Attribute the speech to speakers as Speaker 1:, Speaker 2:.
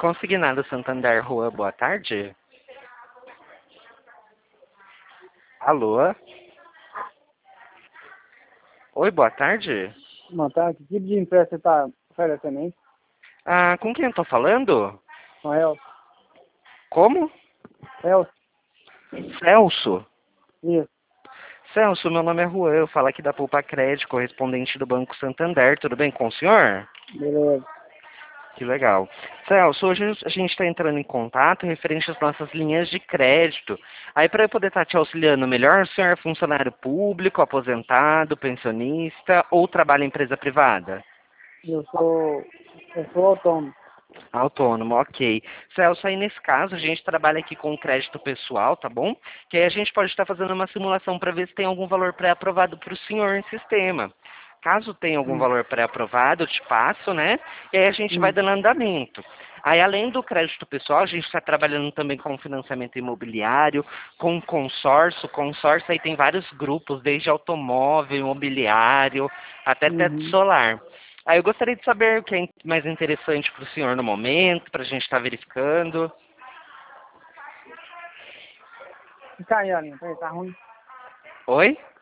Speaker 1: Consignado Santander Rua, boa tarde. Alô? Oi, boa tarde.
Speaker 2: Boa tarde. Que tipo de empresa você está oferecendo aí?
Speaker 1: Ah, com quem eu tô falando?
Speaker 2: Com Elcio.
Speaker 1: Como?
Speaker 2: Elcio.
Speaker 1: Celso.
Speaker 2: Isso.
Speaker 1: Celso, meu nome é Juan, eu falo aqui da Poupa Crédito, correspondente do Banco Santander. Tudo bem com o senhor?
Speaker 2: Beleza.
Speaker 1: Que legal. Celso, hoje a gente está entrando em contato referente às nossas linhas de crédito. Aí, para eu poder estar te auxiliando melhor, o senhor é funcionário público, aposentado, pensionista ou trabalha em empresa privada?
Speaker 2: Eu sou autônomo.
Speaker 1: Autônomo, ok. Celso, aí nesse caso a gente trabalha aqui com crédito pessoal, tá bom? Que aí a gente pode estar fazendo uma simulação para ver se tem algum valor pré-aprovado para o senhor em sistema. Caso tenha algum
Speaker 2: Hum.
Speaker 1: valor pré-aprovado, eu te passo, né? E aí a gente vai
Speaker 2: Hum.
Speaker 1: dando andamento. Aí, além do crédito pessoal, a gente está trabalhando também com financiamento imobiliário, com consórcio. Consórcio aí tem vários grupos, desde automóvel, imobiliário, até teto
Speaker 2: Uhum.
Speaker 1: solar. Aí eu gostaria de saber o que é mais interessante para o senhor no momento, para a gente estar verificando.
Speaker 2: E caiu a linha? Peraí, tá ruim.
Speaker 1: Oi?